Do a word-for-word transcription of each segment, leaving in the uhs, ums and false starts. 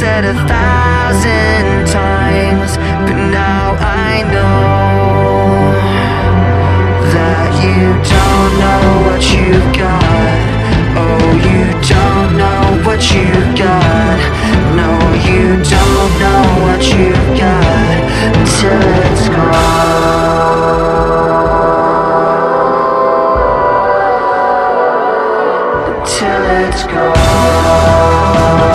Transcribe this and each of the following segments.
said a thousand times, but now I know that you don't know what you've got. Oh, you don't know what you've got. No, you don't know what you've got until it's gone. Until it's gone.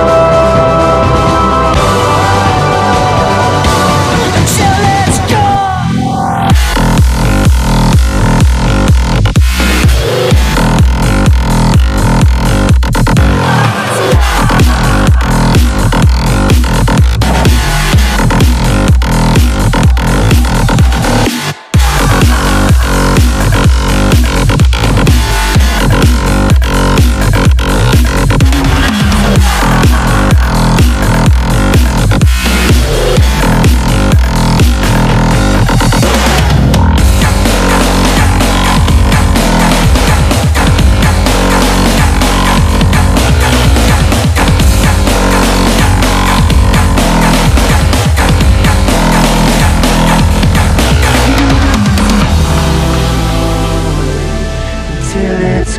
Until it's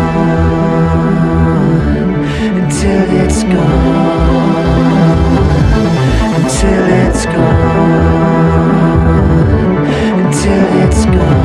gone, until it's gone, until it's gone, until it's gone.